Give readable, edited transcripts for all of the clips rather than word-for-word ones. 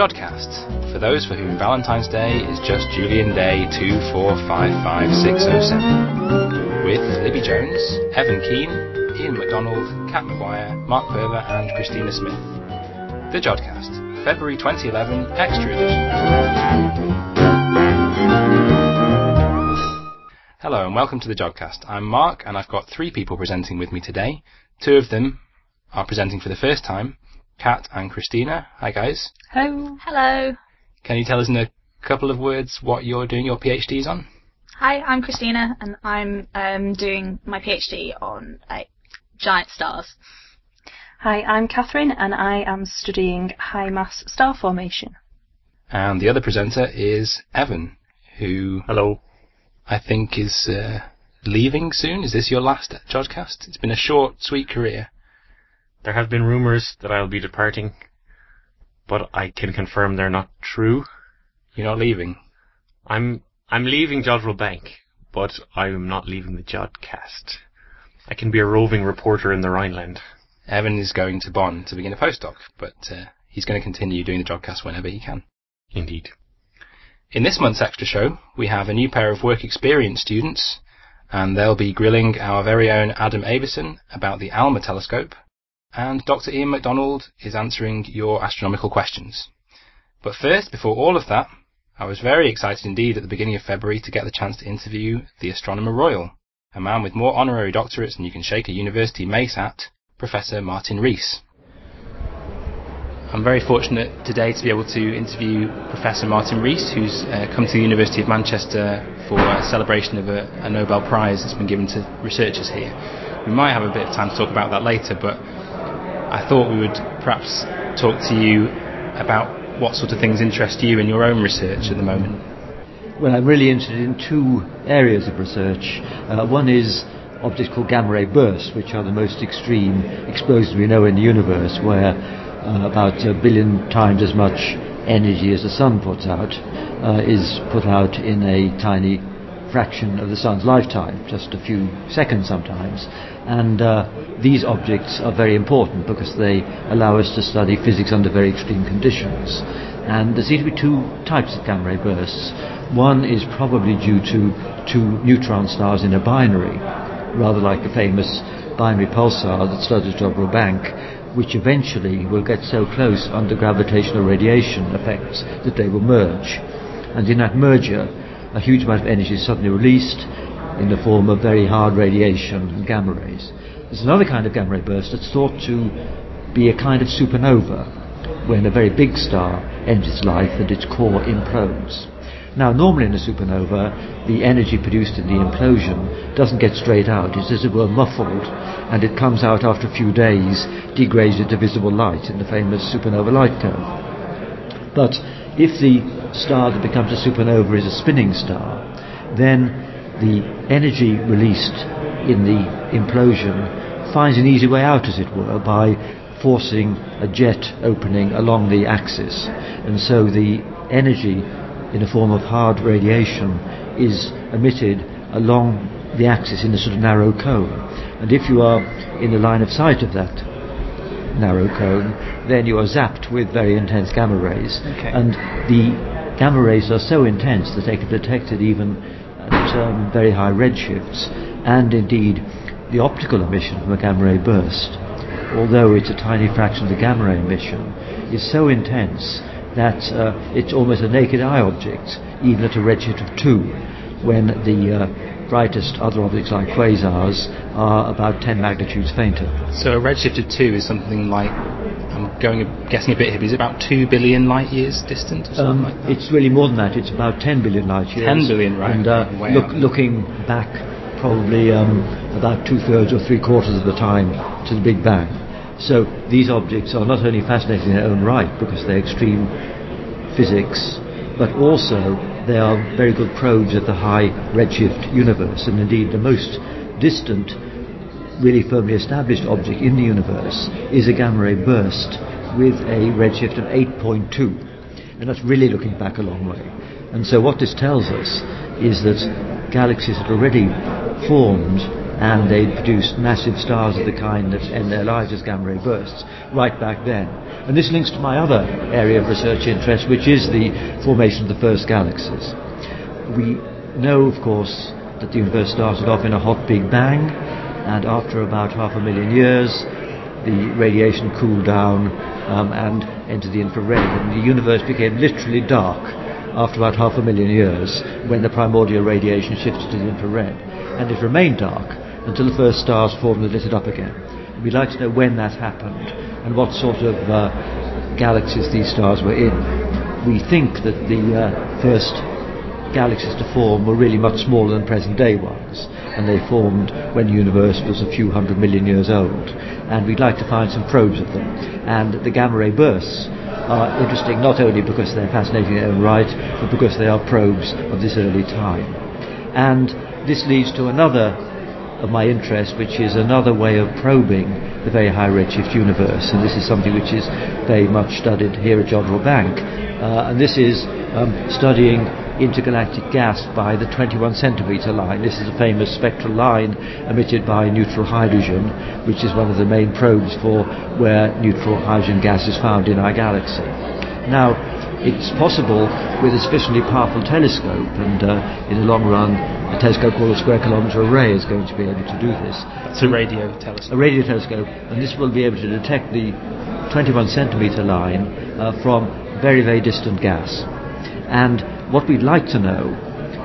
Jodcast, for those for whom Valentine's Day is just Julian Day 2455607, with Libby Jones, Evan Keane, Ian McDonald, Kat McGuire, Mark Perver and Christina Smith. The Jodcast, February 2011, Extra Edition. Hello and welcome to the Jodcast. I'm Mark and I've got three people presenting with me today. Two of them are presenting for the first time, Kat and Christina. Hi guys. Hello. Hello. Can you tell us in a couple of words what you're doing your PhDs on? Hi, I'm Christina and I'm doing my PhD on giant stars. Hi, I'm Catherine and I am studying high mass star formation. And the other presenter is Evan, who Hello. I think is leaving soon. Is this your last Jodcast? It's been a short, sweet career. There have been rumours that I'll be departing, but I can confirm they're not true. You're not leaving? I'm leaving Jodrell Bank, but I'm not leaving the Jodcast. I can be a roving reporter in the Rhineland. Evan is going to Bonn to begin a postdoc, but he's going to continue doing the Jodcast whenever he can. Indeed. In this month's extra show, we have a new pair of work experience students, and they'll be grilling our very own Adam Avison about the ALMA telescope, and Dr. Ian McDonald is answering your astronomical questions. But first, before all of that, I was very excited indeed at the beginning of February to get the chance to interview the Astronomer Royal, a man with more honorary doctorates than you can shake a university mace at, Professor Martin Rees. I'm very fortunate today to be able to interview Professor Martin Rees, who's come to the University of Manchester for a celebration of a Nobel Prize that's been given to researchers here. We might have a bit of time to talk about that later, but I thought we would perhaps talk to you about what sort of things interest you in your own research at the moment. Well, I'm really interested in two areas of research. One is objects called gamma ray bursts, which are the most extreme explosions we know in the universe, where about 1 billion times as much energy as the sun puts out is put out in a tiny fraction of the sun's lifetime, just a few seconds sometimes. And these objects are very important because they allow us to study physics under very extreme conditions. And there seem to be two types of gamma ray bursts. One is probably due to two neutron stars in a binary, rather like the famous binary pulsar that studies Jodrell Bank, which eventually will get so close under gravitational radiation effects that they will merge. And in that merger, a huge amount of energy is suddenly released in the form of very hard radiation and gamma rays. There's another kind of gamma ray burst that's thought to be a kind of supernova, when a very big star ends its life and its core implodes. Now, normally in a supernova, the energy produced in the implosion doesn't get straight out. It's as it were muffled, and it comes out after a few days, degrades into visible light in the famous supernova light curve. But if the star that becomes a supernova is a spinning star, then the energy released in the implosion finds an easy way out, as it were, by forcing a jet opening along the axis. And so the energy in a form of hard radiation is emitted along the axis in a sort of narrow cone. And if you are in the line of sight of that narrow cone, then you are zapped with very intense gamma rays. Okay. And the gamma rays are so intense that they can be detected even at very high redshifts. And indeed, the optical emission from a gamma ray burst, although it's a tiny fraction of the gamma ray emission, is so intense that it's almost a naked eye object, even at a redshift of 2, when the brightest other objects like quasars are about 10 magnitudes fainter. So a redshift of 2 is something like, I'm guessing a bit here, is it about 2 billion light years distant or something like that? It's really more than that. It's about 10 billion light years. 10 billion, right. And looking back probably about 2/3 or 3/4 of the time to the Big Bang. So these objects are not only fascinating in their own right because they're extreme physics, but also they are very good probes of the high redshift universe. And indeed the most distant, really firmly established object in the universe is a gamma ray burst with a redshift of 8.2. And that's really looking back a long way. And so what this tells us is that galaxies had already formed and they produced massive stars of the kind that end their lives as gamma ray bursts right back then. And this links to my other area of research interest, which is the formation of the first galaxies. We know, of course, that the universe started off in a hot Big Bang, and after about 500,000 years the radiation cooled down and entered the infrared, and the universe became literally dark after about 500,000 years when the primordial radiation shifted to the infrared, and it remained dark until the first stars formed and lit it up again. We'd like to know when that happened and what sort of galaxies these stars were in. We think that the first galaxies to form were really much smaller than present-day ones, and they formed when the universe was a few 100 million years old, and we'd like to find some probes of them. And the gamma ray bursts are interesting not only because they're fascinating in their own right, but because they are probes of this early time. And this leads to another of my interest, which is another way of probing the very high redshift universe, and this is something which is very much studied here at Jodrell Bank, and this is studying intergalactic gas by the 21 centimetre line. This is a famous spectral line emitted by neutral hydrogen, which is one of the main probes for where neutral hydrogen gas is found in our galaxy. Now, it's possible with a sufficiently powerful telescope, and in the long run a telescope called the Square Kilometre Array is going to be able to do this. It's a radio telescope. A radio telescope, and this will be able to detect the 21 centimetre line from very, very distant gas. And what we'd like to know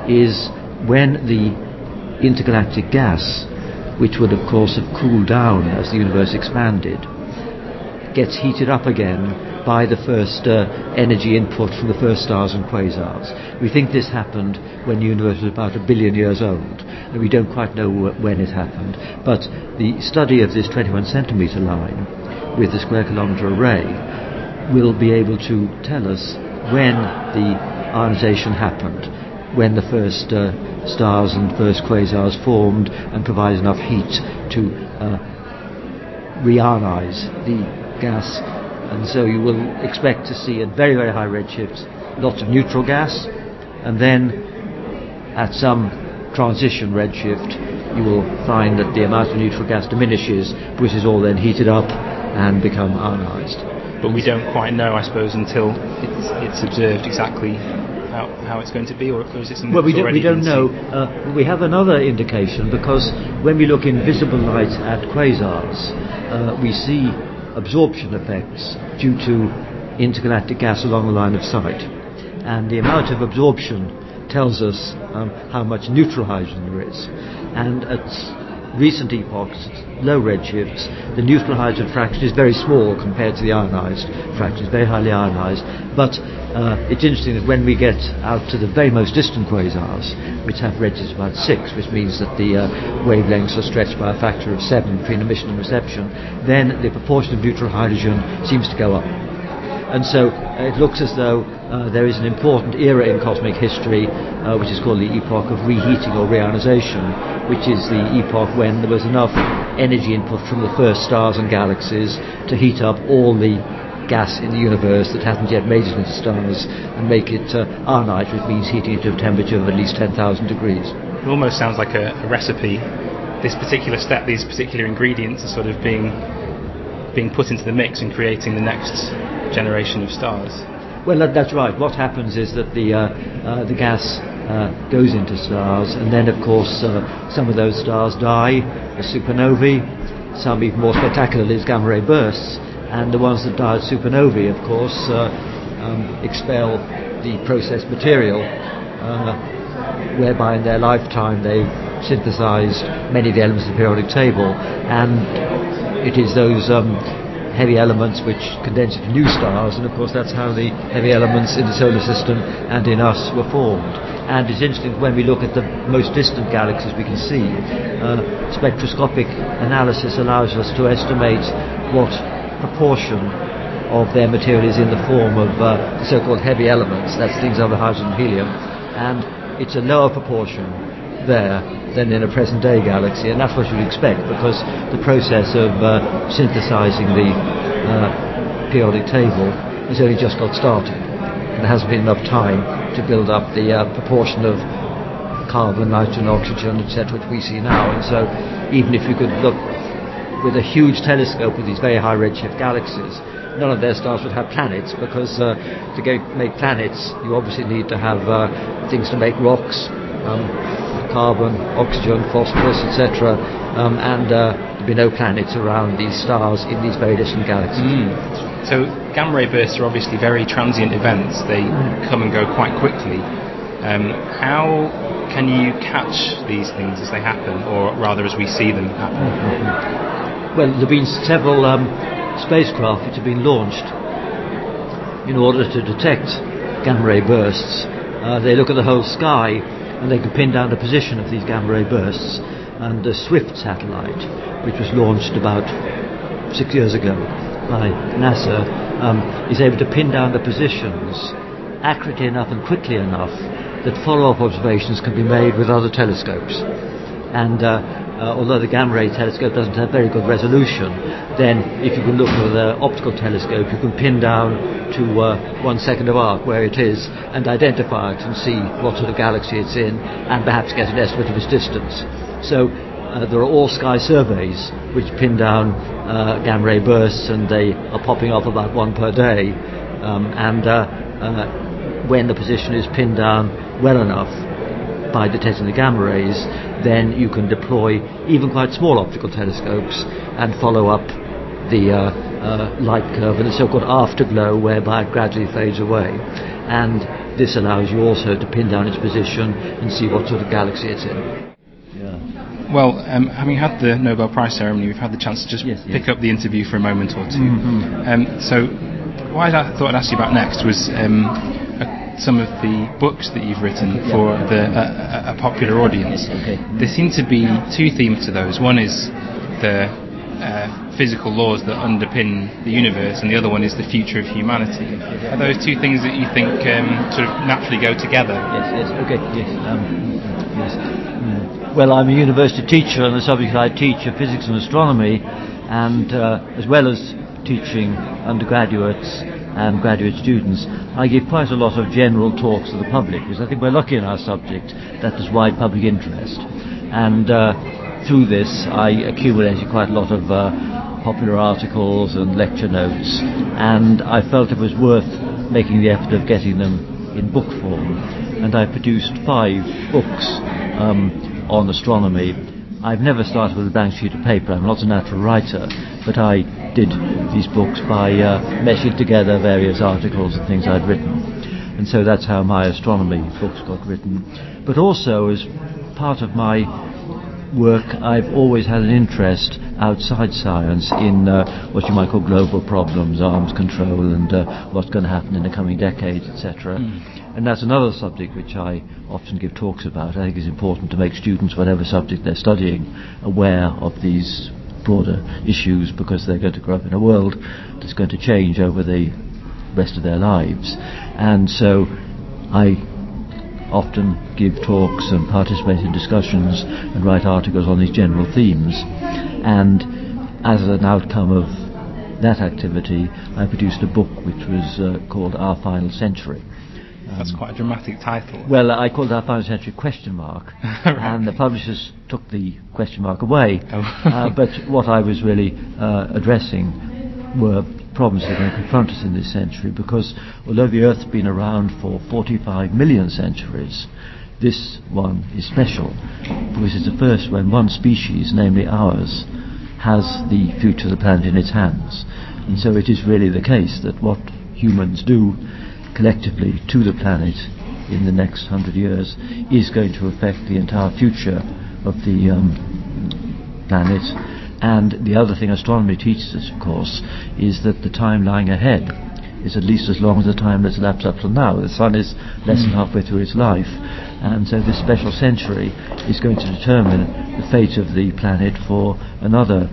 is when the intergalactic gas, which would of course have cooled down as the universe expanded, gets heated up again by the first energy input from the first stars and quasars. We think this happened when the universe was about 1 billion years old, and we don't quite know when it happened, but the study of this 21 centimetre line with the Square Kilometre Array will be able to tell us when the ionization happened, when the first stars and first quasars formed and provided enough heat to reionize the gas. And so you will expect to see at very, very high redshifts lots of neutral gas, and then at some transition redshift you will find that the amount of neutral gas diminishes, which is all then heated up and become ionized. But we don't quite know, I suppose, until it's observed exactly how it's going to be, or is it something well, we don't know. We have another indication, because when we look in visible light at quasars, we see absorption effects due to intergalactic gas along the line of sight, and the amount of absorption tells us how much neutral hydrogen there is. And at recent epochs, low redshifts, the neutral hydrogen fraction is very small compared to the ionized fraction. It's very highly ionized, but it's interesting that when we get out to the very most distant quasars, which have redshifts about 6, which means that the wavelengths are stretched by a factor of 7 between emission and reception, then the proportion of neutral hydrogen seems to go up. And so it looks as though there is an important era in cosmic history, which is called the epoch of reheating or reionization, which is the epoch when there was enough energy input from the first stars and galaxies to heat up all the gas in the universe that hasn't yet made it into stars and make it ionized, which means heating it to a temperature of at least 10,000 degrees. It almost sounds like a recipe. This particular step, these particular ingredients are sort of being put into the mix and creating the next generation of stars. Well, that's right. What happens is that the gas goes into stars, and then of course some of those stars die as supernovae, some even more spectacularly as gamma ray bursts, and the ones that die as supernovae, of course, expel the processed material, whereby in their lifetime they've synthesized many of the elements of the periodic table, and it is those heavy elements which condense into new stars, and of course that's how the heavy elements in the solar system and in us were formed. And it's interesting, when we look at the most distant galaxies we can see, spectroscopic analysis allows us to estimate what proportion of their material is in the form of the so-called heavy elements, that's things other than hydrogen and helium, and it's a lower proportion there than in a present-day galaxy, and that's what you'd expect, because the process of synthesizing the periodic table has only just got started, and there hasn't been enough time to build up the proportion of carbon, nitrogen, oxygen, etc., which we see now. And so even if you could look with a huge telescope at these very high redshift galaxies, none of their stars would have planets, because to make planets, you obviously need to have things to make rocks, carbon, oxygen, phosphorus, etc., and there'd be no planets around these stars in these very distant galaxies. So gamma ray bursts are obviously very transient events. They come and go quite quickly. How can you catch these things as they happen, or rather as we see them happen? Well, there have been several spacecraft which have been launched in order to detect gamma ray bursts. They look at the whole sky and they can pin down the position of these gamma ray bursts. And the SWIFT satellite, which was launched about 6 years ago by NASA, is able to pin down the positions accurately enough and quickly enough that follow-up observations can be made with other telescopes. And although the gamma ray telescope doesn't have very good resolution, then if you can look with an optical telescope, you can pin down to 1 second of arc where it is and identify it and see what sort of galaxy it's in, and perhaps get an estimate of its distance. So there are all sky surveys which pin down gamma ray bursts, and they are popping off about one per day. When the position is pinned down well enough by detecting the gamma rays, then you can deploy even quite small optical telescopes and follow up the light curve and the so-called afterglow, whereby it gradually fades away. And this allows you also to pin down its position and see what sort of galaxy it's in. Well, having had the Nobel Prize ceremony, we've had the chance to just pick up the interview for a moment or two. So what I thought I'd ask you about next was some of the books that you've written for a popular audience. There seem to be two themes to those. One is the physical laws that underpin the universe, and the other one is the future of humanity. Are those two things that you think sort of naturally go together? Well, I'm a university teacher, and the subjects I teach are physics and astronomy, and as well as teaching undergraduates and graduate students, I give quite a lot of general talks to the public, because I think we're lucky in our subject that there's wide public interest. And through this, I accumulated quite a lot of popular articles and lecture notes, and I felt it was worth making the effort of getting them in book form. And I produced 5 books on astronomy. I've never started with a blank sheet of paper. I'm not a natural writer, but I did these books by meshing together various articles and things I'd written. And so that's how my astronomy books got written. But also, as part of my work, I've always had an interest outside science in what you might call global problems, arms control, and what's going to happen in the coming decades, etc. And that's another subject which I often give talks about. I think it's important to make students, whatever subject they're studying, aware of these broader issues, because they're going to grow up in a world that's going to change over the rest of their lives. And so I often give talks and participate in discussions and write articles on these general themes. And as an outcome of that activity, I produced a book which was called Our Final Century. That's quite a dramatic title. Well, I called it Our Final Century ? And the publishers took the question mark away. But what I was really addressing were problems that are going to confront us in this century, because although the Earth's been around for 45 million centuries, this one is special, because it's the first when one species, namely ours, has the future of the planet in its hands. And so it is really the case that what humans do collectively to the planet in the next 100 years is going to affect the entire future of the planet. And the other thing astronomy teaches us, of course, is that the time lying ahead is at least as long as the time that's elapsed up till now. The sun is less than halfway through its life, and so this special century is going to determine the fate of the planet for another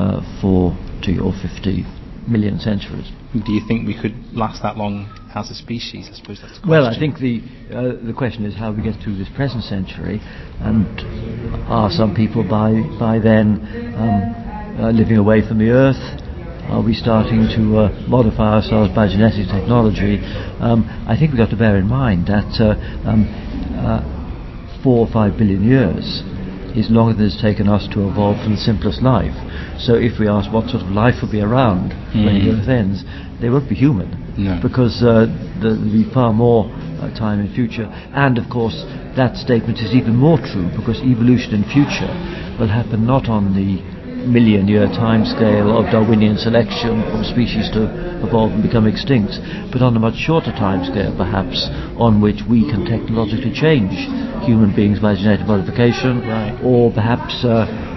40 or 50 million centuries. Do you think we could last that long as a species? I suppose that's the question. Well, I think the question is how we get through this present century, and are some people by then living away from the Earth? Are we starting to modify ourselves by genetic technology? I think we've got to bear in mind that 4 or 5 billion years is longer than it's taken us to evolve from the simplest life. So if we ask what sort of life will be around when the Earth ends, they won't be human. No. Because there'll be far more time in future. And of course, that statement is even more true because evolution in future will happen not on the million-year timescale of Darwinian selection for species to evolve and become extinct, but on a much shorter timescale, perhaps, on which we can technologically change human beings by genetic modification, or perhaps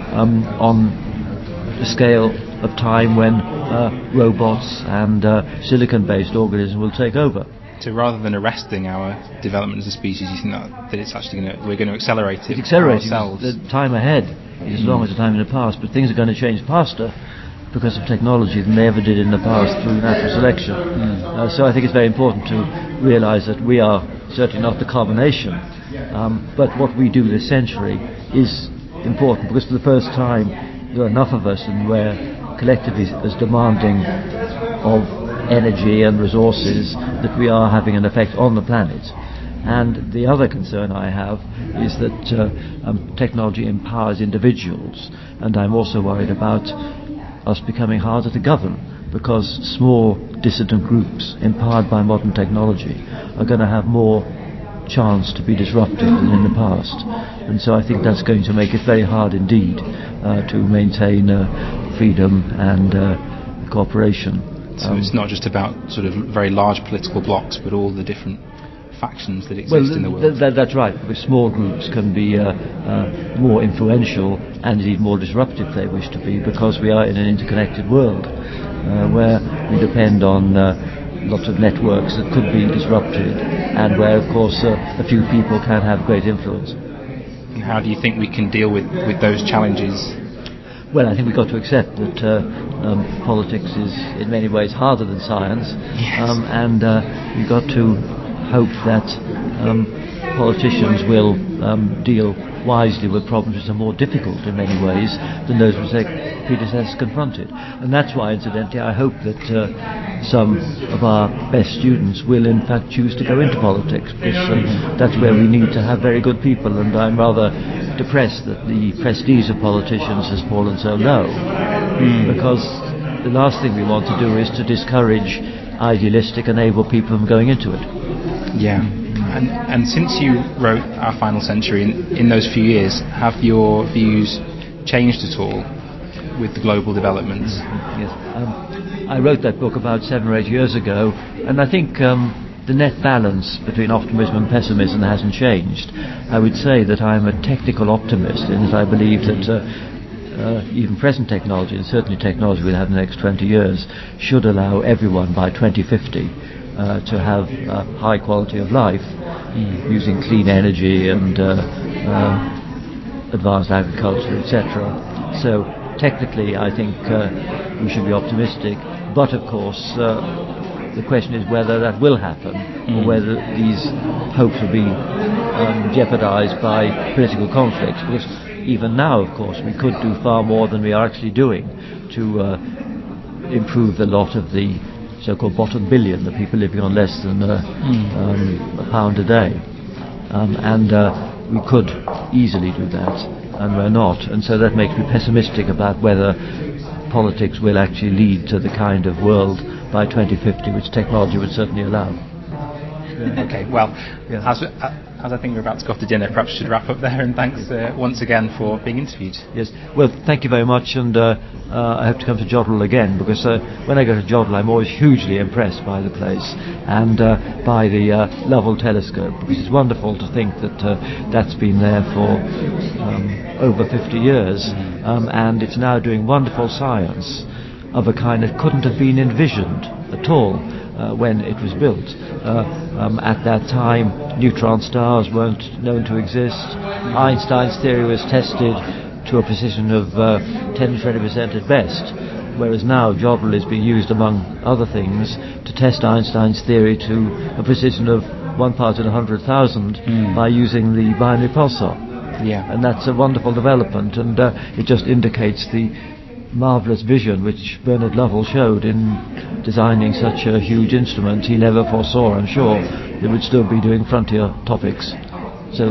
on the scale of time when robots and silicon-based organisms will take over. So rather than arresting our development as a species, you think that it's actually we're going to accelerate it ourselves? The time ahead is as long as the time in the past, but things are going to change faster because of technology than they ever did in the past through natural selection. So I think it's very important to realise that we are certainly not the culmination, but what we do this century is important because for the first time there are enough of us and we're collectively as demanding of energy and resources that we are having an effect on the planet. And the other concern I have is that technology empowers individuals, and I'm also worried about us becoming harder to govern because small dissident groups empowered by modern technology are going to have more chance to be disrupted than in the past. And so I think that's going to make it very hard indeed to maintain freedom and cooperation. So it's not just about sort of very large political blocs, but all the different factions that exist in the world. That's right, because small groups can be more influential and indeed more disruptive if they wish to be, because we are in an interconnected world where we depend on lots of networks that could be disrupted and where, of course, a few people can have great influence. And how do you think we can deal with those challenges? Well, I think we've got to accept that politics is in many ways harder than science, and we've got to hope that politicians will deal wisely with problems which are more difficult in many ways than those which their predecessors confronted. And that's why, incidentally, I hope that some of our best students will in fact choose to go into politics, because that's where we need to have very good people, and I'm rather depressed that the prestige of politicians has fallen so low, because the last thing we want to do is to discourage idealistic and able people from going into it. Yeah. And since you wrote Our Final Century, in those few years, have your views changed at all with the global developments? Yes. I wrote that book about 7 or 8 years ago, and I think the net balance between optimism and pessimism hasn't changed. I would say that I'm a technical optimist in that I believe that even present technology, and certainly technology we'll have in the next 20 years, should allow everyone by 2050 to have a high quality of life using clean energy and advanced agriculture, etc. So technically I think we should be optimistic, but of course the question is whether that will happen or whether these hopes will be jeopardized by political conflicts, because even now, of course, we could do far more than we are actually doing to improve the lot of the so-called bottom billion, the people living on less than a pound a day. And we could easily do that, and we're not. And so that makes me pessimistic about whether politics will actually lead to the kind of world by 2050 which technology would certainly allow. Okay, well, as I think we're about to go off to dinner, perhaps we should wrap up there, and thanks once again for being interviewed. Yes, well, thank you very much, and I hope to come to Jodrell again, because when I go to Jodrell I'm always hugely impressed by the place and by the Lovell telescope, because it's wonderful to think that that's been there for over 50 years, and it's now doing wonderful science of a kind that couldn't have been envisioned at all when it was built. At that time, neutron stars weren't known to exist. Einstein's theory was tested to a precision of 10-20% at best, whereas now Jodrell is being used, among other things, to test Einstein's theory to a precision of 1 part in 100,000 by using the binary pulsar. Yeah. And that's a wonderful development, and it just indicates the marvellous vision which Bernard Lovell showed in designing such a huge instrument. He never foresaw, I'm sure, that would still be doing frontier topics. So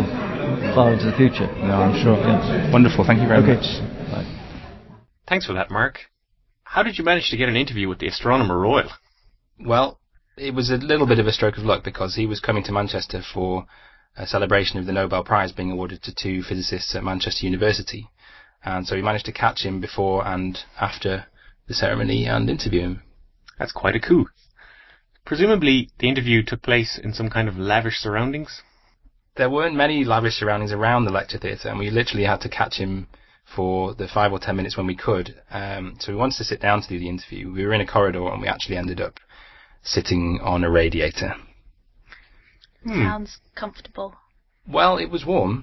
far into the future. No, I'm sure. Yeah. Wonderful. Thank you very much. Bye. Thanks for that, Mark. How did you manage to get an interview with the Astronomer Royal? Well, it was a little bit of a stroke of luck because he was coming to Manchester for a celebration of the Nobel Prize being awarded to 2 physicists at Manchester University. And so we managed to catch him before and after the ceremony and interview him. That's quite a coup. Presumably, the interview took place in some kind of lavish surroundings? There weren't many lavish surroundings around the lecture theatre, and we literally had to catch him for the 5 or 10 minutes when we could. So we wanted to sit down to do the interview. We were in a corridor, and we actually ended up sitting on a radiator. Sounds comfortable. Well, it was warm.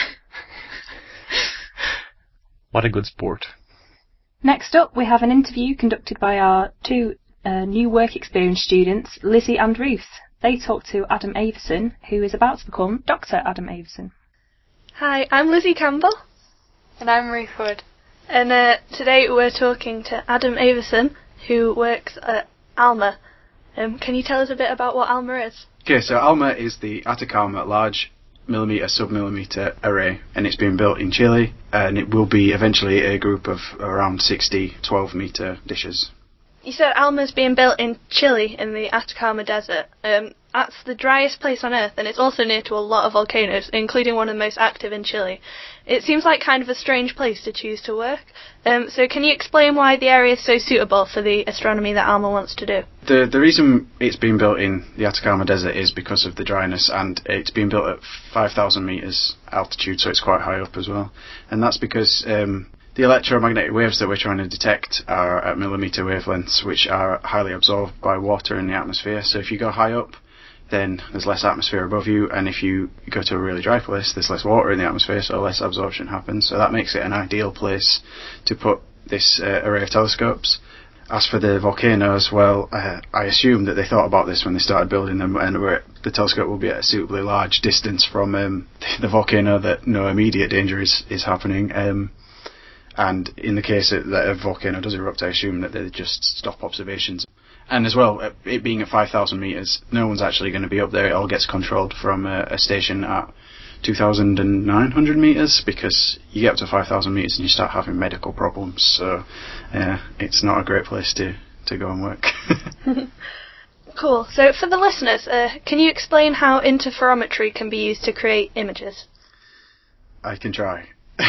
What a good sport. Next up, we have an interview conducted by our 2 new work experience students, Lizzie and Ruth. They talk to Adam Avison, who is about to become Dr. Adam Avison. Hi, I'm Lizzie Campbell. And I'm Ruth Wood. And today we're talking to Adam Avison, who works at ALMA. Can you tell us a bit about what ALMA is? Okay, so ALMA is the Atacama Large Millimetre Submillimetre Array, and it's being built in Chile, and it will be eventually a group of around 60 12-metre dishes. You said ALMA's being built in Chile, in the Atacama Desert. That's the driest place on Earth, and it's also near to a lot of volcanoes, including one of the most active in Chile. It seems like kind of a strange place to choose to work. So can you explain why the area is so suitable for the astronomy that ALMA wants to do? The reason it's being built in the Atacama Desert is because of the dryness, and it's being built at 5,000 metres altitude, so it's quite high up as well. And that's because the electromagnetic waves that we're trying to detect are at millimetre wavelengths, which are highly absorbed by water in the atmosphere. So if you go high up, then there's less atmosphere above you, and if you go to a really dry place, there's less water in the atmosphere, so less absorption happens. So that makes it an ideal place to put this array of telescopes. As for the volcanoes, well, I assume that they thought about this when they started building them, and the telescope will be at a suitably large distance from the volcano that no immediate danger is happening. And in the case that a volcano does erupt, I assume that they just stop observations. And as well, it being at 5,000 metres, no one's actually going to be up there. It all gets controlled from a station at 2,900 metres, because you get up to 5,000 metres and you start having medical problems. So it's not a great place to go and work. Cool. So for the listeners, can you explain how interferometry can be used to create images? I can try.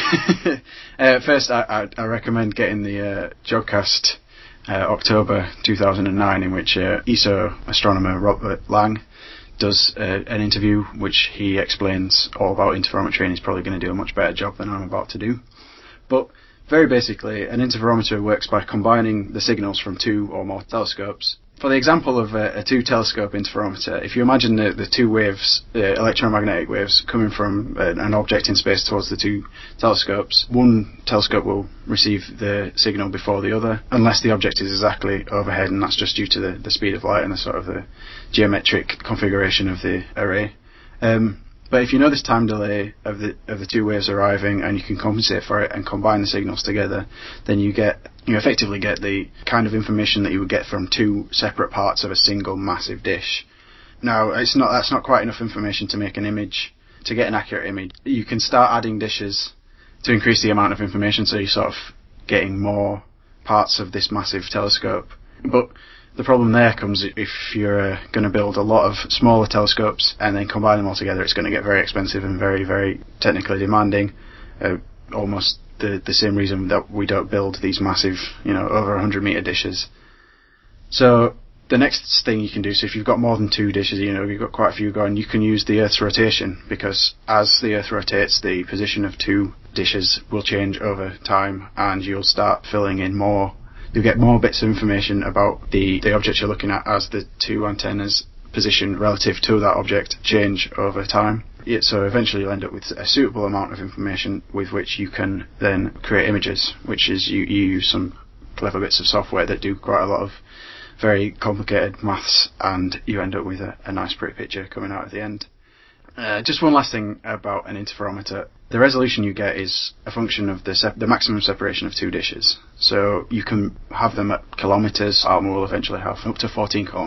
First, I recommend getting the Jodcast October 2009, in which ESO astronomer Robert Lang does an interview which he explains all about interferometry, and he's probably going to do a much better job than I'm about to do. But very basically, an interferometer works by combining the signals from 2 or more telescopes. For the example of a 2-telescope interferometer, if you imagine the 2 waves, electromagnetic waves, coming from an object in space towards the 2 telescopes, one telescope will receive the signal before the other, unless the object is exactly overhead, and that's just due to the speed of light and the sort of the geometric configuration of the array. But if you know this time delay of the 2 waves arriving, and you can compensate for it and combine the signals together, then you effectively get the kind of information that you would get from 2 separate parts of a single massive dish. Now, that's not quite enough information to make an image. To get an accurate image, you can start adding dishes to increase the amount of information, so you're sort of getting more parts of this massive telescope. But the problem there comes if you're going to build a lot of smaller telescopes and then combine them all together. It's going to get very expensive and very, very technically demanding. Almost the same reason that we don't build these massive, over 100 metre dishes. So the next thing you can do, so if you've got more than 2 dishes, you've got quite a few going, you can use the Earth's rotation, because as the Earth rotates, the position of 2 dishes will change over time, and you'll start filling in more. You'll get more bits of information about the object you're looking at as the 2 antennas' position relative to that object change over time. So eventually you'll end up with a suitable amount of information with which you can then create images, which is you use some clever bits of software that do quite a lot of very complicated maths, and you end up with a nice pretty picture coming out at the end. Just one last thing about an interferometer. The resolution you get is a function of the maximum separation of 2 dishes. So you can have them at kilometres. ALMA will eventually have up to 14 kilometres.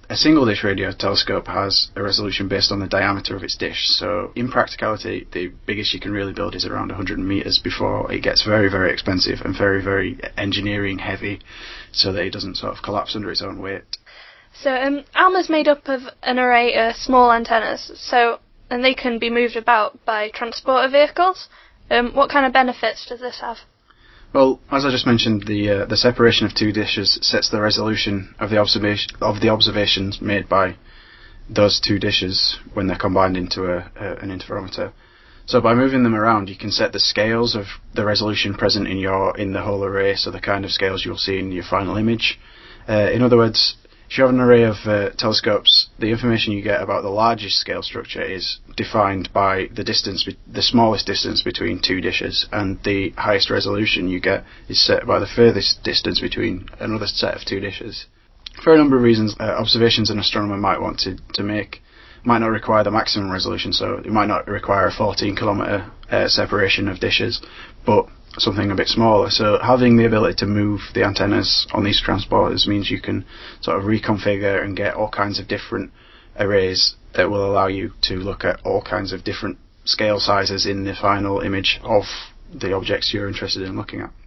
A single dish radio telescope has a resolution based on the diameter of its dish. So in practicality, the biggest you can really build is around 100 meters before it gets very, very expensive and very, very engineering heavy, so that it doesn't sort of collapse under its own weight. So ALMA's made up of an array of small antennas, and they can be moved about by transporter vehicles. What kind of benefits does this have? Well, as I just mentioned, the separation of two dishes sets the resolution of the observations made by those two dishes when they're combined into an interferometer. So by moving them around, you can set the scales of the resolution present in the whole array, so the kind of scales you'll see in your final image. In other words, if you have an array of telescopes, the information you get about the largest scale structure is defined by the smallest distance between two dishes, and the highest resolution you get is set by the furthest distance between another set of two dishes. For a number of reasons, observations an astronomer might want to make might not require the maximum resolution, so it might not require a 14-kilometre separation of dishes, but something a bit smaller. So having the ability to move the antennas on these transporters means you can sort of reconfigure and get all kinds of different arrays that will allow you to look at all kinds of different scale sizes in the final image of the objects you're interested in looking at.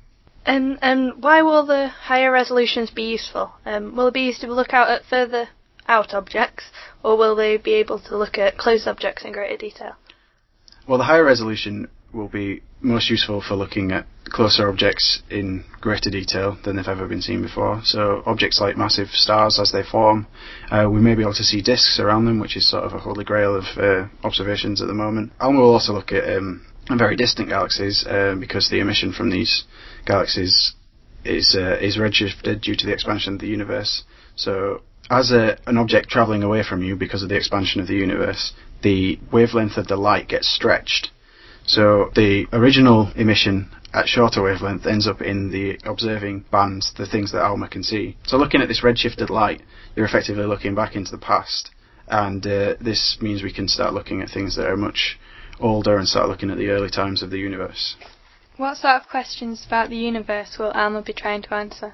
And why will the higher resolutions be useful? Will it be used to look out at further out objects, or will they be able to look at close objects in greater detail? Well, the higher resolution will be most useful for looking at closer objects in greater detail than they've ever been seen before. So objects like massive stars as they form, we may be able to see disks around them, which is sort of a holy grail of observations at the moment. ALMA will also look at very distant galaxies because the emission from these galaxies is redshifted due to the expansion of the universe. So as an object travelling away from you because of the expansion of the universe, the wavelength of the light gets stretched. So the original emission at shorter wavelength ends up in the observing bands, the things that ALMA can see. So looking at this redshifted light, you're effectively looking back into the past, and this means we can start looking at things that are much older and start looking at the early times of the universe. What sort of questions about the universe will ALMA be trying to answer?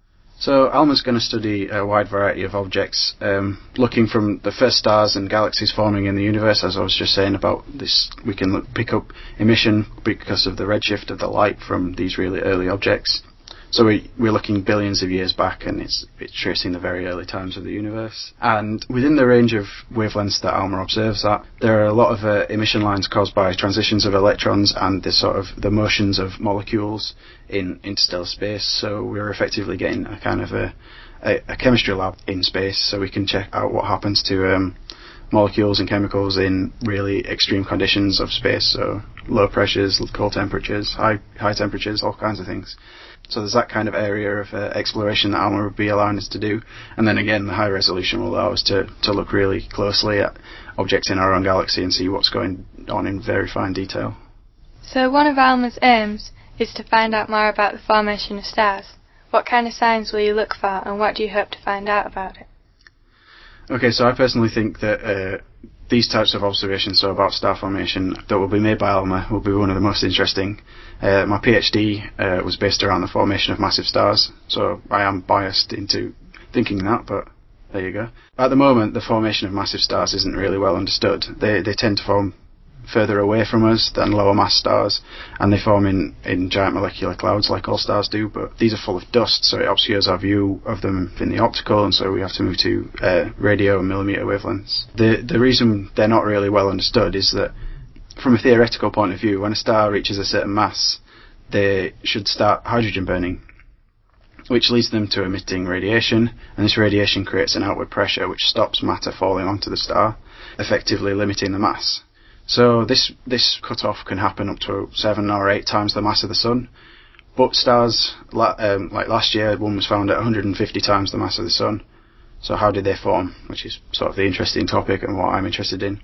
So ALMA's going to study a wide variety of objects, looking from the first stars and galaxies forming in the universe. As I was just saying about this, we can pick up emission because of the redshift of the light from these really early objects. So we're looking billions of years back, and it's tracing the very early times of the universe. And within the range of wavelengths that ALMA observes at, there are a lot of emission lines caused by transitions of electrons and the motions of molecules in interstellar space. So we're effectively getting a kind of a chemistry lab in space, so we can check out what happens to molecules and chemicals in really extreme conditions of space. So low pressures, cold temperatures, high temperatures, all kinds of things. So there's that kind of area of exploration that ALMA would be allowing us to do. And then again, the high resolution will allow us to look really closely at objects in our own galaxy and see what's going on in very fine detail. So one of ALMA's aims is to find out more about the formation of stars. What kind of signs will you look for, and what do you hope to find out about it? Okay, so I personally think that these types of observations, so about star formation, that will be made by ALMA, will be one of the most interesting. My PhD was based around the formation of massive stars, so I am biased into thinking that, but there you go. At the moment, the formation of massive stars isn't really well understood. They tend to form further away from us than lower mass stars, and they form in giant molecular clouds like all stars do, but these are full of dust, so it obscures our view of them in the optical, and so we have to move to radio and millimetre wavelengths. The reason they're not really well understood is that from a theoretical point of view, when a star reaches a certain mass, they should start hydrogen burning, which leads them to emitting radiation, and this radiation creates an outward pressure which stops matter falling onto the star, effectively limiting the mass. So this cut-off can happen up to 7 or 8 times the mass of the Sun, but stars, like last year, one was found at 150 times the mass of the Sun. So how did they form, which is sort of the interesting topic and what I'm interested in.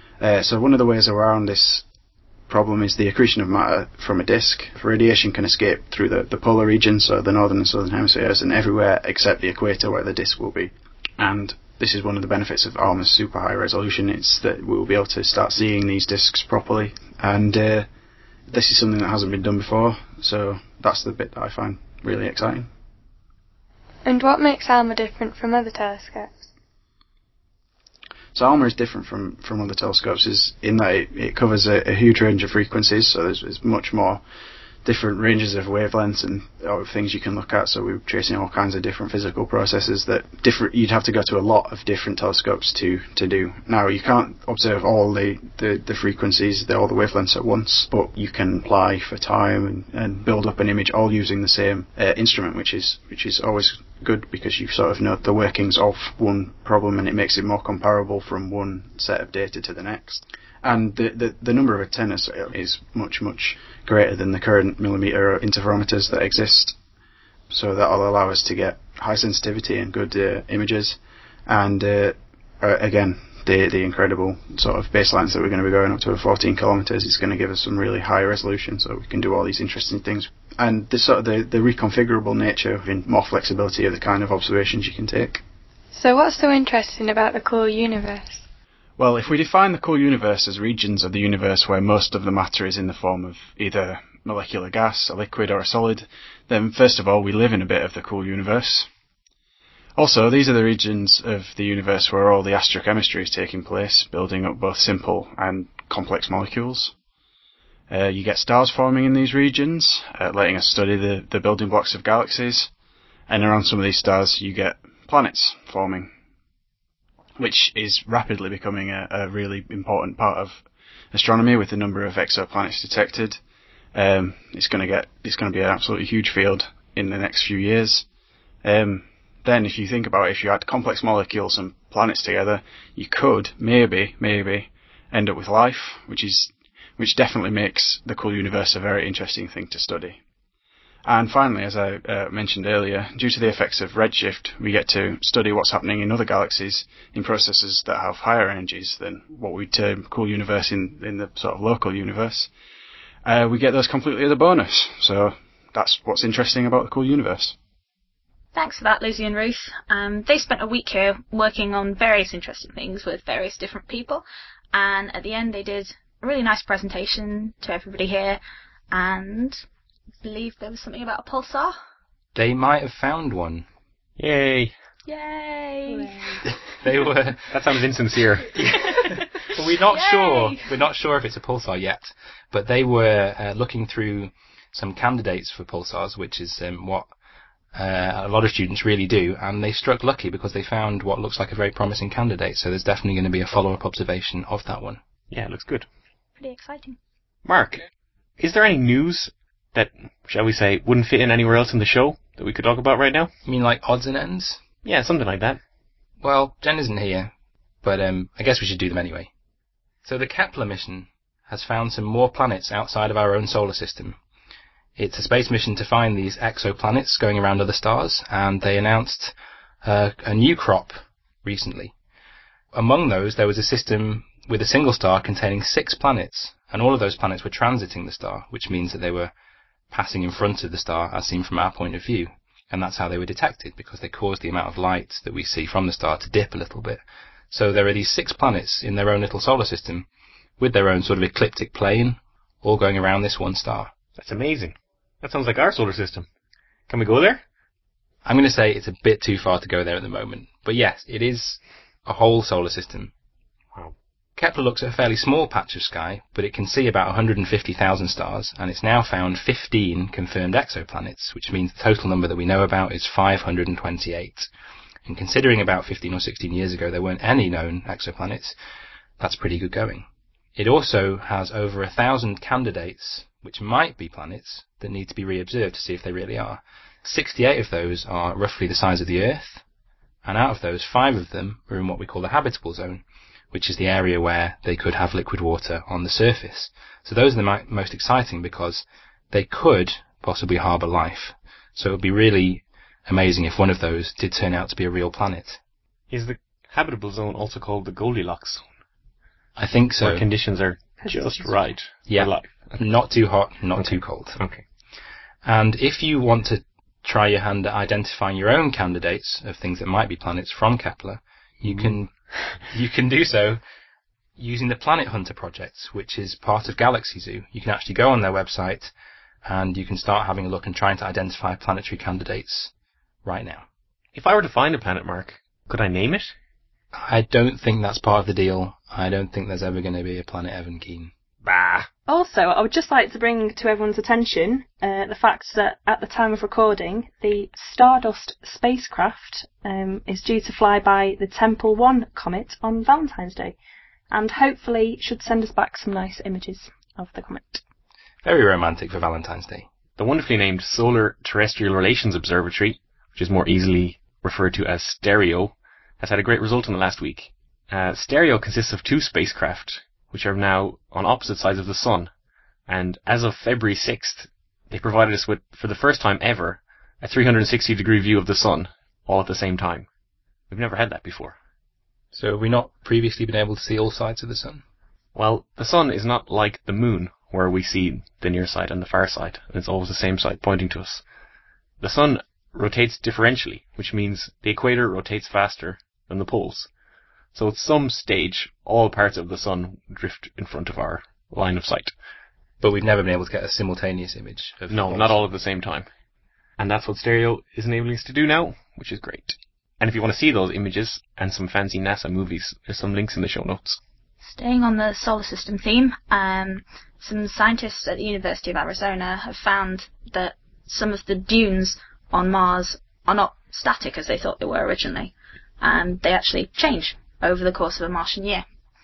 So one of the ways around this problem is the accretion of matter from a disk. Radiation can escape through the polar region, so the northern and southern hemispheres, and everywhere except the equator where the disk will be. And this is one of the benefits of ALMA's super high resolution. It's that we'll be able to start seeing these disks properly, and this is something that hasn't been done before, so that's the bit that I find really exciting. And what makes ALMA different from other telescopes? So ALMA is different from other telescopes is in that it covers a huge range of frequencies, so there's much more different ranges of wavelengths and things you can look at. So we're tracing all kinds of different physical processes that you'd have to go to a lot of different telescopes to do. Now you can't observe all the frequencies, all the wavelengths at once, but you can apply for time and build up an image all using the same instrument, which is always good because you sort of know the workings of one problem and it makes it more comparable from one set of data to the next. And the number of antennas is much, much greater than the current millimeter interferometers that exist. So that'll allow us to get high sensitivity and good images. And again, the incredible sort of baselines that we're going to be going up to 14 kilometers is going to give us some really high resolution, so we can do all these interesting things. And the sort of the reconfigurable nature and more flexibility of the kind of observations you can take. So what's so interesting about the cool universe? Well, if we define the cool universe as regions of the universe where most of the matter is in the form of either molecular gas, a liquid or a solid, then first of all we live in a bit of the cool universe. Also, these are the regions of the universe where all the astrochemistry is taking place, building up both simple and complex molecules. You get stars forming in these regions, letting us study the building blocks of galaxies, and around some of these stars you get planets forming, which is rapidly becoming a really important part of astronomy with the number of exoplanets detected. It's going to be an absolutely huge field in the next few years. Then if you think about it, if you had complex molecules and planets together, you could maybe end up with life, which definitely makes the cool universe a very interesting thing to study. And finally, as I mentioned earlier, due to the effects of redshift, we get to study what's happening in other galaxies in processes that have higher energies than what we term cool universe in the sort of local universe. We get those completely as a bonus. So that's what's interesting about the cool universe. Thanks for that, Lizzie and Ruth. They spent a week here working on various interesting things with various different people, and at the end they did a really nice presentation to everybody here, and I believe there was something about a pulsar. They might have found one. Yay! Yay! They were. That sounds insincere. Well, we're not sure. We're not sure if it's a pulsar yet, but they were looking through some candidates for pulsars, which is what a lot of students really do, and they struck lucky because they found what looks like a very promising candidate. So there's definitely going to be a follow-up observation of that one. Yeah, it looks good. Pretty exciting. Mark, is there any news that, shall we say, wouldn't fit in anywhere else in the show that we could talk about right now? You mean like odds and ends? Yeah, something like that. Well, Jen isn't here, but I guess we should do them anyway. So the Kepler mission has found some more planets outside of our own solar system. It's a space mission to find these exoplanets going around other stars, and they announced a new crop recently. Among those, there was a system with a single star containing 6 planets, and all of those planets were transiting the star, which means that they were passing in front of the star as seen from our point of view. And that's how they were detected, because they caused the amount of light that we see from the star to dip a little bit. So there are these 6 planets in their own little solar system, with their own sort of ecliptic plane, all going around this one star. That's amazing. That sounds like our solar system. Can we go there? I'm going to say it's a bit too far to go there at the moment. But yes, it is a whole solar system. Wow. Kepler looks at a fairly small patch of sky, but it can see about 150,000 stars, and it's now found 15 confirmed exoplanets, which means the total number that we know about is 528. And considering about 15 or 16 years ago there weren't any known exoplanets, that's pretty good going. It also has over 1,000 candidates, which might be planets, that need to be reobserved to see if they really are. 68 of those are roughly the size of the Earth, and out of those, 5 of them are in what we call the habitable zone, which is the area where they could have liquid water on the surface. So those are the most exciting because they could possibly harbour life. So it would be really amazing if one of those did turn out to be a real planet. Is the habitable zone also called the Goldilocks zone? I think so. Where conditions are just right for life. Okay. Not too hot, not too cold. Okay. And if you want to try your hand at identifying your own candidates of things that might be planets from Kepler, you can do so using the Planet Hunter project, which is part of Galaxy Zoo. You can actually go on their website and you can start having a look and trying to identify planetary candidates right now. If I were to find a planet, Mark, could I name it? I don't think that's part of the deal. I don't think there's ever going to be a Planet Evan Keen. Bah! Also, I would just like to bring to everyone's attention the fact that at the time of recording, the Stardust spacecraft is due to fly by the Tempel 1 comet on Valentine's Day, and hopefully should send us back some nice images of the comet. Very romantic for Valentine's Day. The wonderfully named Solar Terrestrial Relations Observatory, which is more easily referred to as STEREO, has had a great result in the last week. STEREO consists of 2 spacecraft, which are now on opposite sides of the Sun. And as of February 6th, they provided us with, for the first time ever, a 360-degree view of the Sun, all at the same time. We've never had that before. So have we not previously been able to see all sides of the Sun? Well, the Sun is not like the Moon, where we see the near side and the far side, and it's always the same side pointing to us. The Sun rotates differentially, which means the equator rotates faster than the poles. So at some stage, all parts of the Sun drift in front of our line of sight. But we've never been able to get a simultaneous image of No, not all at the same time. And that's what STEREO is enabling us to do now, which is great. And if you want to see those images and some fancy NASA movies, there's some links in the show notes. Staying on the solar system theme, some scientists at the University of Arizona have found that some of the dunes on Mars are not static as they thought they were originally, and they actually change over the course of a Martian year.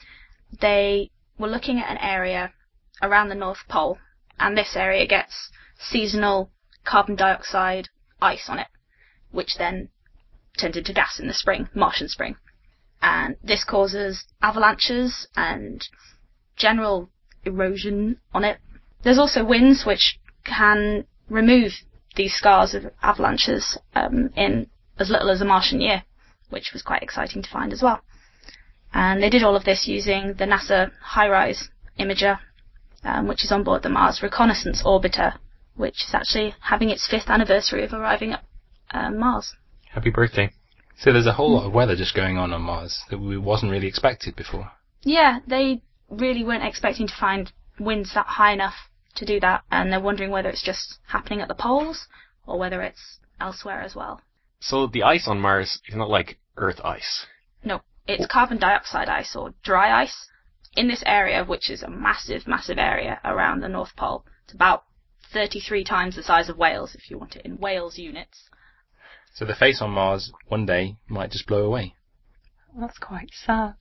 They were looking at an area around the North Pole, and this area gets seasonal carbon dioxide ice on it, which then turns into gas in the spring, Martian spring. And this causes avalanches and general erosion on it. There's also winds which can remove these scars of avalanches in as little as a Martian year, which was quite exciting to find as well. And they did all of this using the NASA HiRISE imager, which is on board the Mars Reconnaissance Orbiter, which is actually having its 5th anniversary of arriving at Mars. Happy birthday. So there's a whole lot of weather just going on Mars that wasn't really expected before. Yeah, they really weren't expecting to find winds that high enough to do that, and they're wondering whether it's just happening at the poles or whether it's elsewhere as well. So the ice on Mars is not like Earth ice. No, it's carbon dioxide ice or dry ice in this area, which is a massive, massive area around the North Pole. It's about 33 times the size of Wales, if you want it in Wales units. So the face on Mars one day might just blow away. That's quite sad.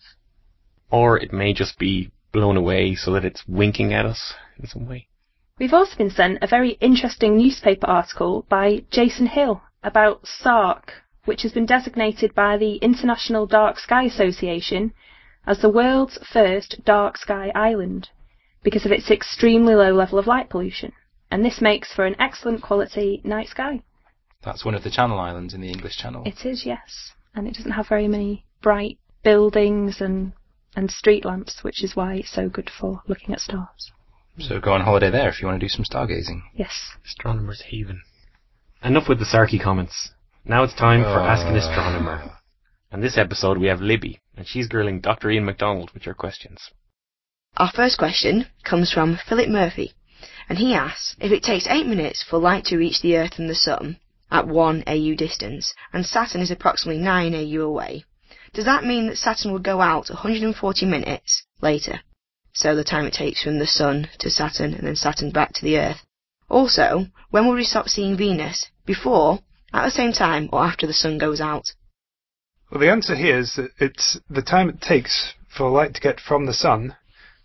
Or it may just be blown away so that it's winking at us in some way. We've also been sent a very interesting newspaper article by Jason Hill about Sark, which has been designated by the International Dark Sky Association as the world's first dark sky island because of its extremely low level of light pollution. And this makes for an excellent quality night sky. That's one of the Channel Islands in the English Channel. It is, yes. And it doesn't have very many bright buildings and street lamps, which is why it's so good for looking at stars. So go on holiday there if you want to do some stargazing. Yes. Astronomer's haven. Enough with the Sarky comments. Now it's time for Ask an Astronomer. And this episode we have Libby, and she's grilling Dr. Ian MacDonald with your questions. Our first question comes from Philip Murphy, and he asks, if it takes 8 minutes for light to reach the Earth and the Sun at 1 AU distance, and Saturn is approximately 9 AU away, does that mean that Saturn would go out 140 minutes later? So the time it takes from the Sun to Saturn and then Saturn back to the Earth. Also, when will we stop seeing Venus? Before, at the same time, or after the Sun goes out? Well, the answer here is that it's the time it takes for light to get from the Sun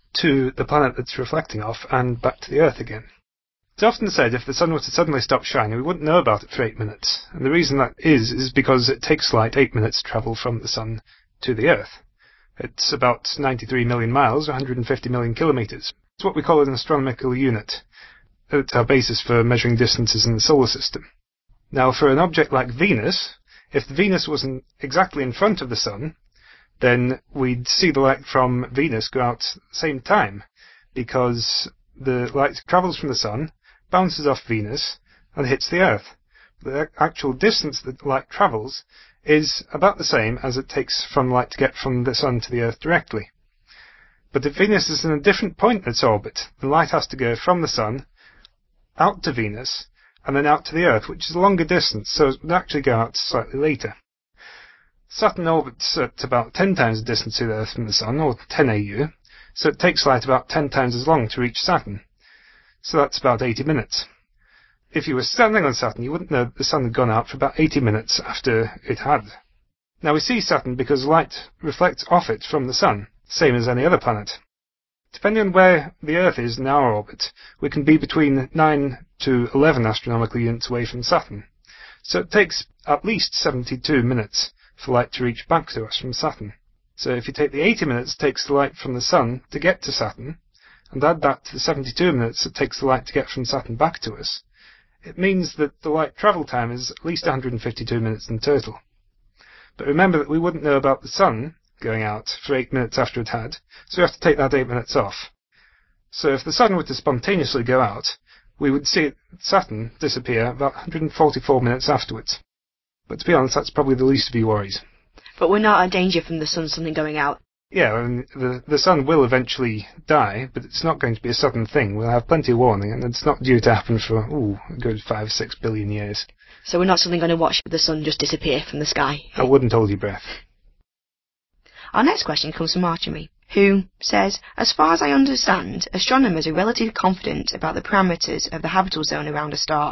to the planet that's reflecting off and back to the Earth again. It's often said if the Sun were to suddenly stop shining, we wouldn't know about it for 8 minutes. And the reason that is because it takes light 8 minutes to travel from the Sun to the Earth. It's about 93 million miles, 150 million kilometres. It's what we call an astronomical unit. It's our basis for measuring distances in the solar system. Now, for an object like Venus, if Venus wasn't exactly in front of the Sun, then we'd see the light from Venus go out at the same time, because the light travels from the Sun, bounces off Venus, and hits the Earth. The actual distance that light travels is about the same as it takes from light to get from the Sun to the Earth directly. But if Venus is in a different point in its orbit, the light has to go from the Sun out to Venus, and then out to the Earth, which is a longer distance, so it would actually go out slightly later. Saturn orbits at about 10 times the distance of the Earth from the Sun, or 10 AU, so it takes light about 10 times as long to reach Saturn. So that's about 80 minutes. If you were standing on Saturn, you wouldn't know that the Sun had gone out for about 80 minutes after it had. Now we see Saturn because light reflects off it from the Sun, same as any other planet. Depending on where the Earth is in our orbit, we can be between 9 to 11 astronomical units away from Saturn. So it takes at least 72 minutes for light to reach back to us from Saturn. So if you take the 80 minutes it takes the light from the Sun to get to Saturn, and add that to the 72 minutes it takes the light to get from Saturn back to us, it means that the light travel time is at least 152 minutes in total. But remember that we wouldn't know about the Sun going out for 8 minutes after it had, so we have to take that 8 minutes off. So if the Sun were to spontaneously go out, we would see Saturn disappear about 144 minutes afterwards. But to be honest, that's probably the least of your worries. But we're not at danger from the Sun suddenly going out. Yeah, I mean, the Sun will eventually die, but it's not going to be a sudden thing. We'll have plenty of warning, and it's not due to happen for, a good 5-6 billion years. So we're not suddenly going to watch the Sun just disappear from the sky. I wouldn't hold your breath. Our next question comes from Archie, who says, as far as I understand, astronomers are relatively confident about the parameters of the habitable zone around a star.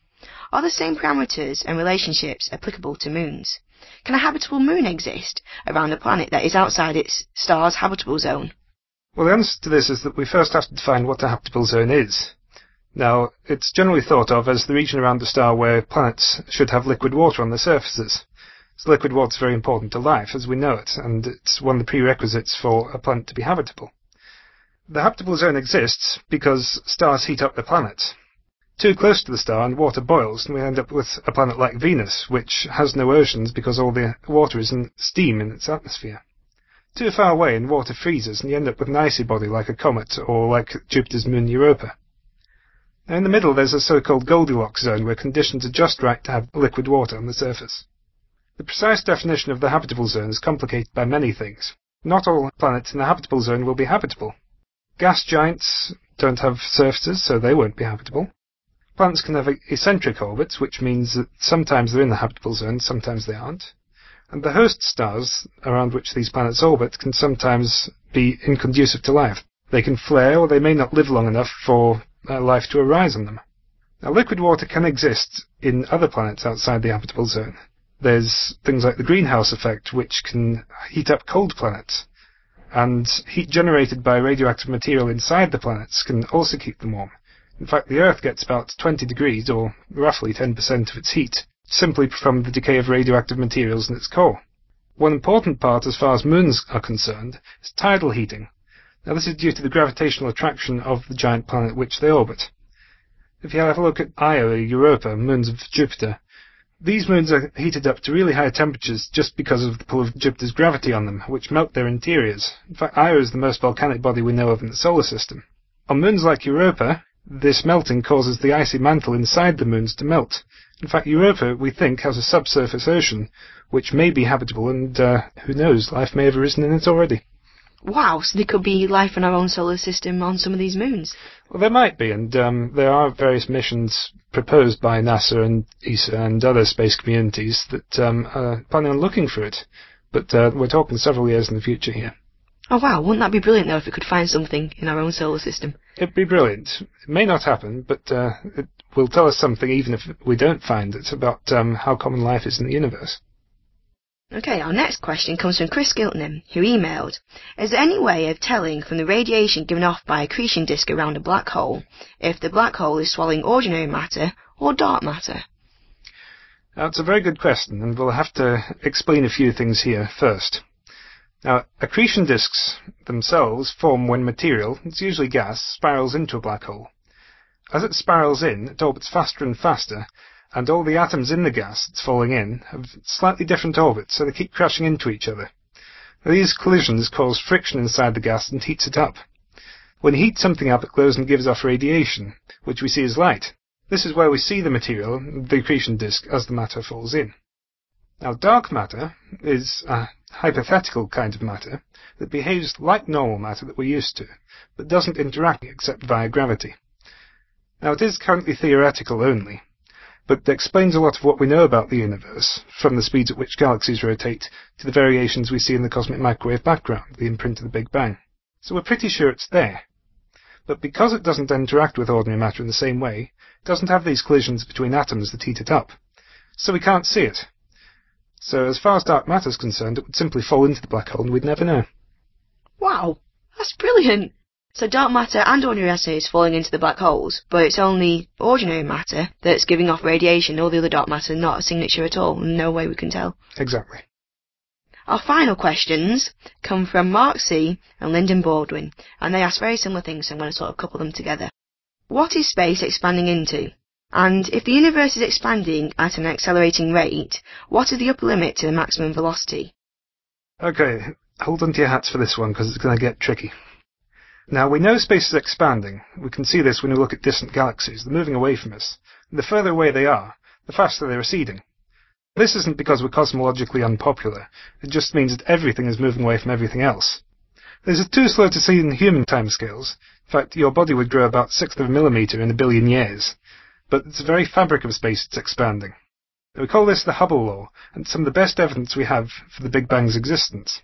Are the same parameters and relationships applicable to moons? Can a habitable moon exist around a planet that is outside its star's habitable zone? Well, the answer to this is that we first have to define what a habitable zone is. Now, it's generally thought of as the region around the star where planets should have liquid water on their surfaces. So liquid water is very important to life as we know it, and it's one of the prerequisites for a planet to be habitable. The habitable zone exists because stars heat up the planet. Too close to the star and water boils, and we end up with a planet like Venus, which has no oceans because all the water is in steam in its atmosphere. Too far away and water freezes, and you end up with an icy body like a comet or like Jupiter's moon Europa. Now in the middle there's a so-called Goldilocks zone where conditions are just right to have liquid water on the surface. The precise definition of the habitable zone is complicated by many things. Not all planets in the habitable zone will be habitable. Gas giants don't have surfaces, so they won't be habitable. Planets can have eccentric orbits, which means that sometimes they're in the habitable zone, sometimes they aren't. And the host stars around which these planets orbit can sometimes be inconducive to life. They can flare, or they may not live long enough for life to arise on them. Now, liquid water can exist in other planets outside the habitable zone. There's things like the greenhouse effect, which can heat up cold planets. And heat generated by radioactive material inside the planets can also keep them warm. In fact, the Earth gets about 20 degrees, or roughly 10% of its heat, simply from the decay of radioactive materials in its core. One important part as far as moons are concerned is tidal heating. Now this is due to the gravitational attraction of the giant planet which they orbit. If you have a look at Io or Europa, moons of Jupiter, these moons are heated up to really high temperatures just because of the pull of Jupiter's gravity on them, which melt their interiors. In fact, Io is the most volcanic body we know of in the solar system. On moons like Europa, this melting causes the icy mantle inside the moons to melt. In fact, Europa, we think, has a subsurface ocean, which may be habitable, and who knows, life may have arisen in it already. Wow, so there could be life in our own solar system on some of these moons? Well, there might be, and there are various missions proposed by NASA and ESA and other space communities that are planning on looking for it. But we're talking several years in the future here. Oh wow, wouldn't that be brilliant though if we could find something in our own solar system? It'd be brilliant. It may not happen, but it will tell us something even if we don't find it about how common life is in the universe. Okay, our next question comes from Chris Giltnam, who emailed, is there any way of telling from the radiation given off by a accretion disk around a black hole if the black hole is swallowing ordinary matter or dark matter? That's a very good question, and we'll have to explain a few things here first. Now, accretion disks themselves form when material, it's usually gas, spirals into a black hole. As it spirals in, it orbits faster and faster, and all the atoms in the gas that's falling in have slightly different orbits, so they keep crashing into each other. Now, these collisions cause friction inside the gas and heats it up. When you heat something up, it glows and gives off radiation, which we see as light. This is where we see the material, the accretion disk, as the matter falls in. Now, dark matter is a hypothetical kind of matter that behaves like normal matter that we're used to, but doesn't interact except via gravity. Now, it is currently theoretical only. but it explains a lot of what we know about the universe, from the speeds at which galaxies rotate to the variations we see in the cosmic microwave background, the imprint of the Big Bang. So we're pretty sure it's there. But because it doesn't interact with ordinary matter in the same way, it doesn't have these collisions between atoms that heat it up. So we can't see it. So as far as dark matter is concerned, it would simply fall into the black hole and we'd never know. Wow, that's brilliant! So dark matter and ordinary matter is falling into the black holes, but it's only ordinary matter that's giving off radiation, all the other dark matter not a signature at all, and no way we can tell. Exactly. Our final questions come from Mark C. and Lyndon Baldwin, and they ask very similar things, so I'm going to sort of couple them together. What is space expanding into? And if the universe is expanding at an accelerating rate, what is the upper limit to the maximum velocity? Okay, hold on to your hats for this one, because it's going to get tricky. Now, we know space is expanding. We can see this when we look at distant galaxies. They're moving away from us. The further away they are, the faster they're receding. This isn't because we're cosmologically unpopular. It just means that everything is moving away from everything else. This is too slow to see in human timescales. In fact, your body would grow about 1/6 of a millimetre in 1 billion years. But it's the very fabric of space that's expanding. We call this the Hubble law, and it's some of the best evidence we have for the Big Bang's existence.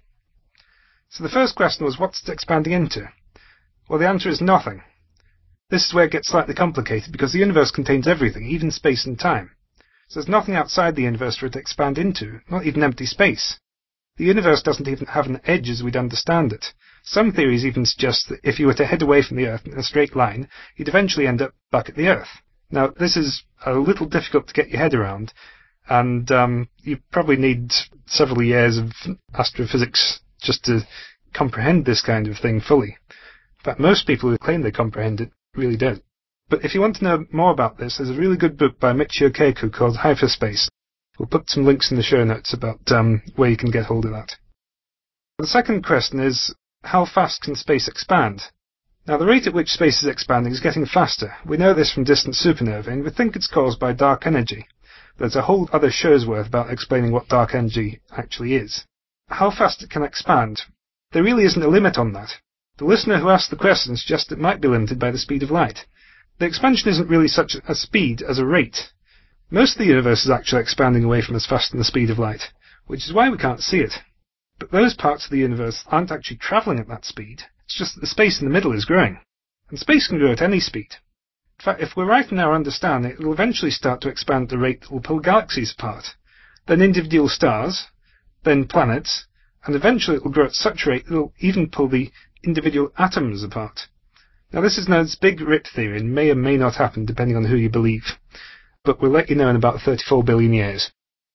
So the first question was, what's it expanding into? Well, the answer is nothing. This is where it gets slightly complicated, because the universe contains everything, even space and time. So there's nothing outside the universe for it to expand into, not even empty space. The universe doesn't even have an edge as we'd understand it. Some theories even suggest that if you were to head away from the Earth in a straight line, you'd eventually end up back at the Earth. Now, this is a little difficult to get your head around, and you probably need several years of astrophysics just to comprehend this kind of thing fully. In fact, most people who claim they comprehend it really don't. But if you want to know more about this, there's a really good book by Michio Kaku called Hyperspace. We'll put some links in the show notes about where you can get hold of that. The second question is, how fast can space expand? Now, the rate at which space is expanding is getting faster. We know this from distant supernovae, and we think it's caused by dark energy. There's a whole other show's worth about explaining what dark energy actually is. How fast it can expand? There really isn't a limit on that. The listener who asked the question suggests it might be limited by the speed of light. The expansion isn't really such a speed as a rate. Most of the universe is actually expanding away from us faster than the speed of light, which is why we can't see it. But those parts of the universe aren't actually travelling at that speed. It's just that the space in the middle is growing. And space can grow at any speed. In fact, if we're right in our understanding, it will eventually start to expand at a rate that will pull galaxies apart, then individual stars, then planets, and eventually it will grow at such a rate that it will even pull the individual atoms apart. Now, this is known as Big Rip theory and may or may not happen depending on who you believe. But we'll let you know in about 34 billion years.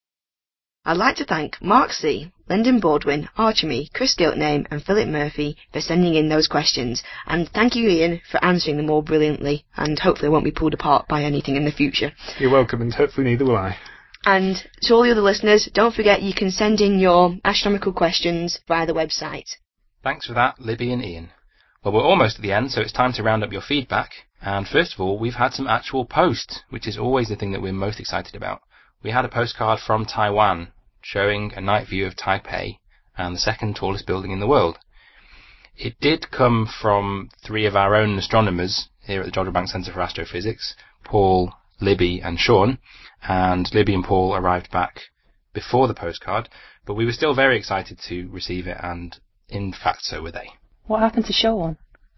I'd like to thank Mark C., Lyndon Baldwin, Archie, Chris Giltname and Philip Murphy for sending in those questions, and thank you, Ian, for answering them all brilliantly, and hopefully won't be pulled apart by anything in the future. You're welcome, and hopefully neither will I. And to all the other listeners, don't forget you can send in your astronomical questions via the website. Thanks for that, Libby and Ian. Well, we're almost at the end, so it's time to round up your feedback. And first of all, we've had some actual posts, which is always the thing that we're most excited about. We had a postcard from Taiwan showing a night view of Taipei and the second tallest building in the world. It did come from 3 of our own astronomers here at the Jodrell Bank Centre for Astrophysics, Paul, Libby and Sean, and Libby and Paul arrived back before the postcard, but we were still very excited to receive it, and in fact so were they. What happened to Sean?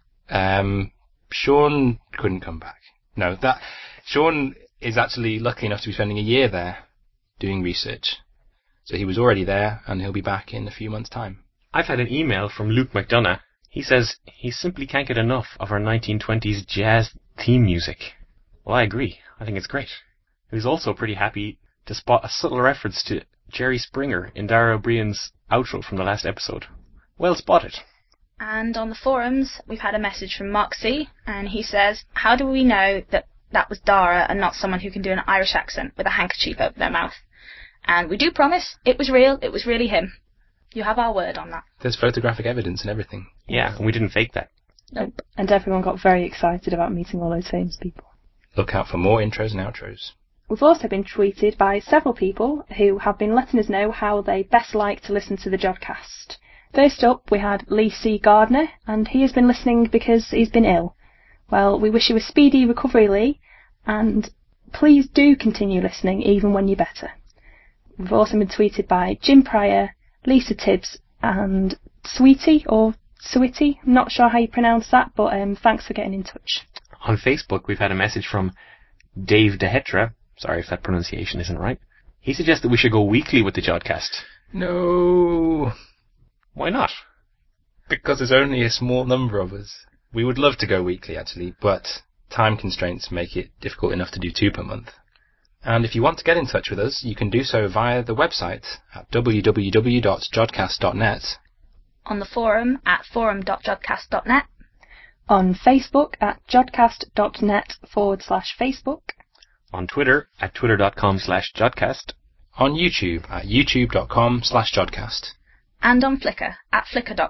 Sean couldn't come back. No, Sean is actually lucky enough to be spending a year there doing research. So he was already there, and he'll be back in a few months' time. I've had an email from Luke McDonough. He says he simply can't get enough of our 1920s jazz theme music. Well, I agree. I think it's great. He was also pretty happy to spot a subtle reference to Jerry Springer in Dara O'Brien's outro from the last episode. Well spotted. And on the forums, we've had a message from Mark C, and he says, how do we know that that was Dara and not someone who can do an Irish accent with a handkerchief over their mouth? And we do promise, it was real, it was really him. You have our word on that. There's photographic evidence and everything. Yeah, and we didn't fake that. Nope. And everyone got very excited about meeting all those famous people. Look out for more intros and outros. We've also been tweeted by several people who have been letting us know how they best like to listen to the Jodcast. First up, we had Lee C. Gardner, and he has been listening because he's been ill. Well, we wish you a speedy recovery, Lee, and please do continue listening even when you're better. We've also been tweeted by Jim Pryor, Lisa Tibbs and Sweetie, or Sweetie, not sure how you pronounce that, but thanks for getting in touch. On Facebook, we've had a message from Dave DeHetra. Sorry if that pronunciation isn't right. He suggests that we should go weekly with the Jodcast. No. Why not? Because there's only a small number of us. We would love to go weekly, actually, but time constraints make it difficult enough to do 2 per month. And if you want to get in touch with us, you can do so via the website at www.jodcast.net, on the forum at forum.jodcast.net, on Facebook at jodcast.net/Facebook, on Twitter at twitter.com/jodcast, on YouTube at youtube.com/jodcast, and on Flickr at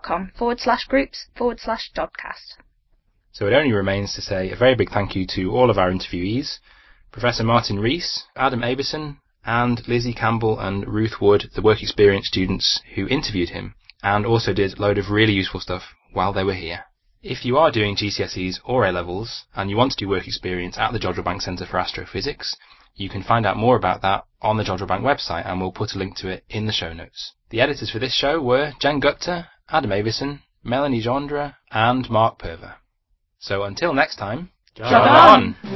flickr.com/groups/jodcast. So it only remains to say a very big thank you to all of our interviewees, Professor Martin Rees, Adam Abison, and Lizzie Campbell and Ruth Wood, the work experience students who interviewed him, and also did a load of really useful stuff while they were here. If you are doing GCSEs or A-levels, and you want to do work experience at the Jodrell Bank Centre for Astrophysics, you can find out more about that on the Jodrell Bank website, and we'll put a link to it in the show notes. The editors for this show were Jen Gupta, Adam Avison, Melanie Gendra, and Mark Purver. So until next time, Jod on!